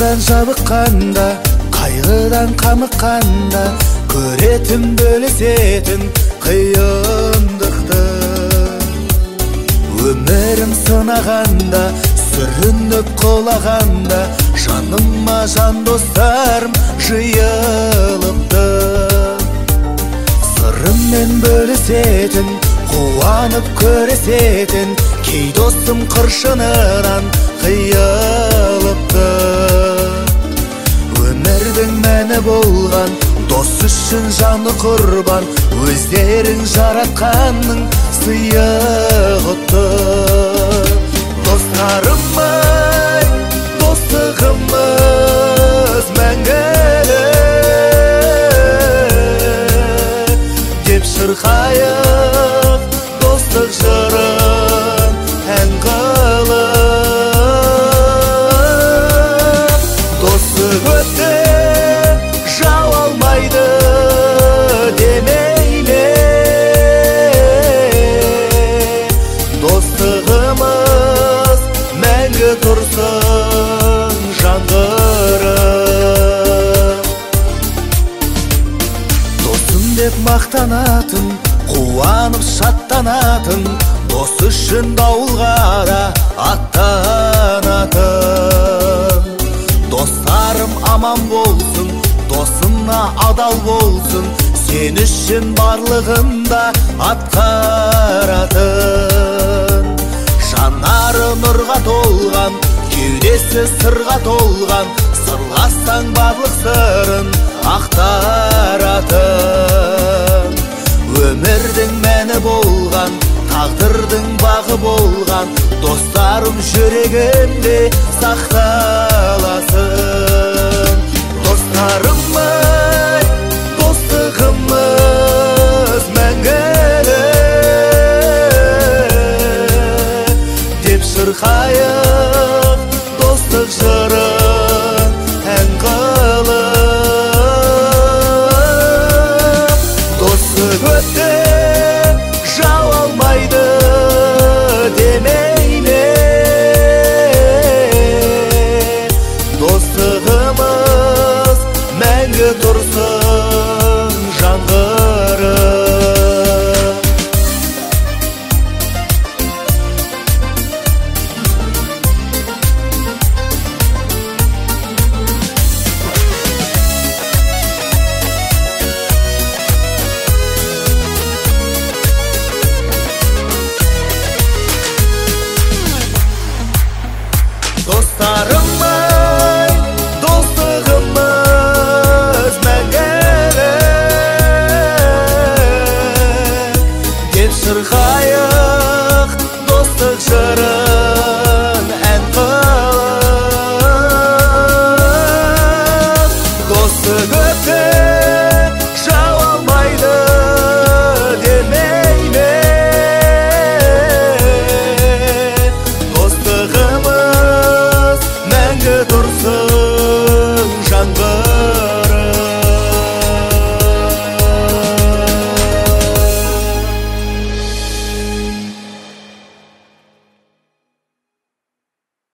Артан жабыққанда, қайғыдан қамыққанда, көретін бөлісетін қиындықты. Өмірім сынағанда, сүрініп құлағанда, жаныма жан достарым жиылыпты. Сырыммен бөлісетін, қуанып көрісетін, кей достым қыршынынан қиылыпты. Өмірдің мәні болған, дос үшін жаны құрбан, өздерің жаратқанның сыйы құтты. Достарым-ай, достығымыз мәңгілік деп шырқайық достық жырын ән қылып. Достық өтті, жау алмайды демейле, достығымыз мәңгі тұрсын жаңғырып. Досым деп мақтанатын, қуанып шаттанатын, дос үшін дауылға да аттанатын. Достарым аман болсын, досына адал болсын, сен үшін барлығында атқаратын. Жанары нұрға толған, кеудесі сырға толған, сырлассаң барлық сырын ақтаратын. Өмірдің мәні болған, тағдырдың бағы болған, достарым жүрегімде сақталасын. Достарым-ай, достығымыз мәңгілік деп шырқайық достық жырын ән қылып. Достық өтті, жау алмайды демейле, достығымыз мәңгі тұрсын жаңғырып. Достарым-ай, достығымыз мәңгілік деп шырқайық достық жырын